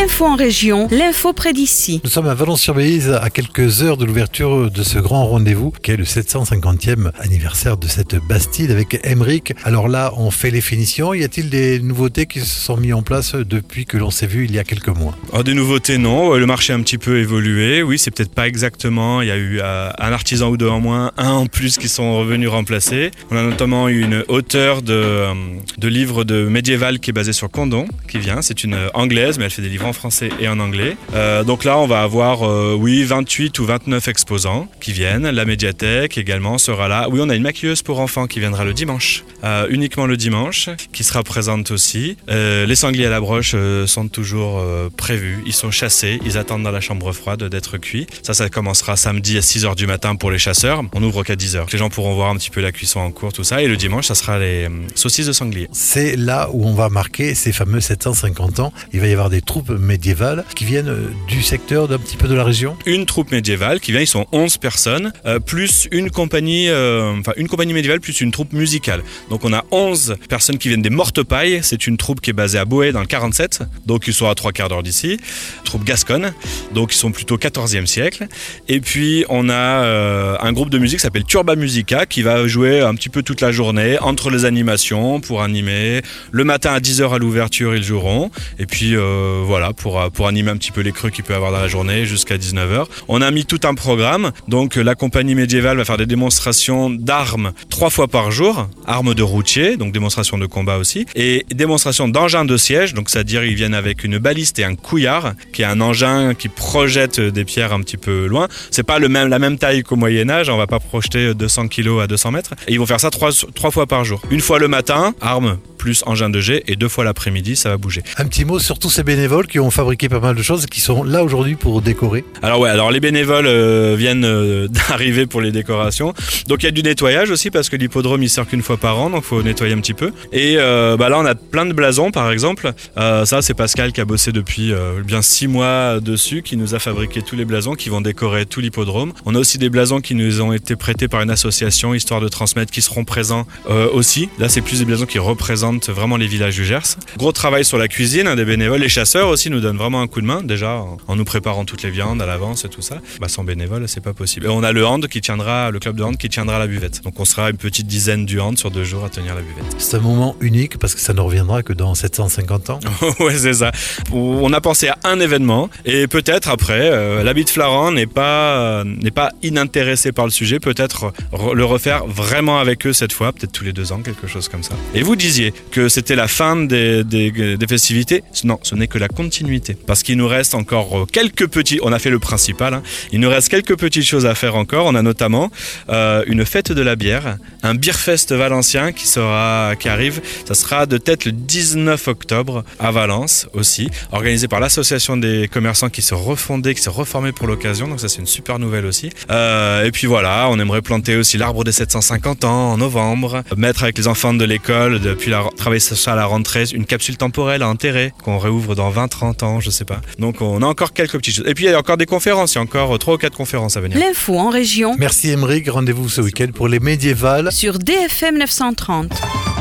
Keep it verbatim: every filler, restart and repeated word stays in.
L'info en région, l'info près d'ici. Nous sommes à Valence-sur-Bélise, à quelques heures de l'ouverture de ce grand rendez-vous qui est le sept cent cinquantième anniversaire de cette Bastide avec Émeric. Alors là, on fait les finitions. Y a-t-il des nouveautés qui se sont mises en place depuis que l'on s'est vu il y a quelques mois? Oh, des nouveautés, non. Le marché a un petit peu évolué. Oui, c'est peut-être pas exactement. Il y a eu euh, un artisan ou deux en moins, un en plus qui sont revenus remplacer. On a notamment eu une auteure de, euh, de livres de médiéval qui est basée sur Condon, qui vient. C'est une anglaise, mais elle fait des livres en français et en anglais. Euh, donc là, on va avoir, euh, oui, vingt-huit ou vingt-neuf exposants qui viennent. La médiathèque également sera là. Oui, on a une maquilleuse pour enfants qui viendra le dimanche, euh, uniquement le dimanche, qui sera présente aussi. Euh, les sangliers à la broche euh, sont toujours euh, prévus. Ils sont chassés. Ils attendent dans la chambre froide d'être cuits. Ça, ça commencera samedi à six heures du matin pour les chasseurs. On ouvre qu'à dix heures. Les gens pourront voir un petit peu la cuisson en cours, tout ça. Et le dimanche, ça sera les euh, saucisses de sanglier. C'est là où on va marquer ces fameux sept cent cinquante ans. Il va y avoir des troupes médiévales qui viennent du secteur, d'un petit peu de la région. Une troupe médiévale qui vient, ils sont onze personnes, euh, plus une compagnie, euh, enfin une compagnie médiévale plus une troupe musicale. Donc on a onze personnes qui viennent des Mortepailles. C'est une troupe qui est basée à Boët dans le quarante-sept, donc ils sont à trois quarts d'heure d'ici. Troupe gasconne, donc ils sont plutôt quatorzième siècle. Et puis on a euh, un groupe de musique qui s'appelle Turba Musica qui va jouer un petit peu toute la journée entre les animations pour animer. Le matin à dix heures à l'ouverture, ils joueront. Et puis euh, voilà, pour, pour animer un petit peu les creux qu'il peut y avoir dans la journée jusqu'à dix-neuf heures. On a mis tout un programme. Donc la compagnie médiévale va faire des démonstrations d'armes trois fois par jour. Armes de routier, donc démonstration de combat aussi. Et démonstration d'engins de siège. Donc c'est-à-dire ils viennent avec une baliste et un couillard, qui est un engin qui projette des pierres un petit peu loin. C'est pas le même, la même taille qu'au Moyen-Âge. On va pas projeter deux cents kilos à deux cents mètres. Et ils vont faire ça trois, trois fois par jour. Une fois le matin, armes plus engin de jet, et deux fois l'après-midi, ça va bouger. Un petit mot sur tous ces bénévoles qui ont fabriqué pas mal de choses et qui sont là aujourd'hui pour décorer. Alors ouais, alors les bénévoles euh, viennent euh, d'arriver pour les décorations. Donc il y a du nettoyage aussi parce que l'hippodrome il sert qu'une fois par an, donc il faut nettoyer un petit peu. Et euh, bah là on a plein de blasons par exemple. Euh, ça c'est Pascal qui a bossé depuis euh, bien six mois dessus, qui nous a fabriqué tous les blasons qui vont décorer tout l'hippodrome. On a aussi des blasons qui nous ont été prêtés par une association histoire de transmettre, qui seront présents euh, aussi. Là c'est plus des blasons qui représentent vraiment les villages du Gers. Gros travail sur la cuisine, hein, des bénévoles. Les chasseurs aussi nous donnent vraiment un coup de main, déjà en, en nous préparant toutes les viandes à l'avance et tout ça. Bah, sans bénévoles, c'est pas possible. Et on a le hand qui tiendra, le club de hand qui tiendra la buvette. Donc on sera une petite dizaine du hand sur deux jours à tenir la buvette. C'est un moment unique parce que ça ne reviendra que dans sept cent cinquante ans. Ouais, c'est ça. On a pensé à un événement et peut-être après, euh, l'Abbé de Flaran n'est pas, euh, n'est pas inintéressé par le sujet. Peut-être re- le refaire vraiment avec eux cette fois, peut-être tous les deux ans, quelque chose comme ça. Et vous disiez que c'était la fin des, des, des festivités. Non, ce n'est que la continuité. Parce qu'il nous reste encore quelques petits... On a fait le principal. Hein. Il nous reste quelques petites choses à faire encore. On a notamment euh, une fête de la bière, un Beerfest valencien qui, sera, qui arrive. Ça sera de tête le dix-neuf octobre à Valence aussi, organisé par l'association des commerçants qui s'est refondée, qui s'est reformée pour l'occasion. Donc ça, c'est une super nouvelle aussi. Euh, et puis voilà, on aimerait planter aussi l'arbre des sept cent cinquante ans en novembre, mettre avec les enfants de l'école depuis la travailler ça à la rentrée, une capsule temporelle à enterrer qu'on réouvre dans vingt trente ans, je sais pas. Donc on a encore quelques petites choses. Et puis il y a encore des conférences, il y a encore trois ou quatre conférences à venir. L'info en région. Merci Émeric, rendez-vous ce week-end pour les médiévales Sur D F M neuf cent trente.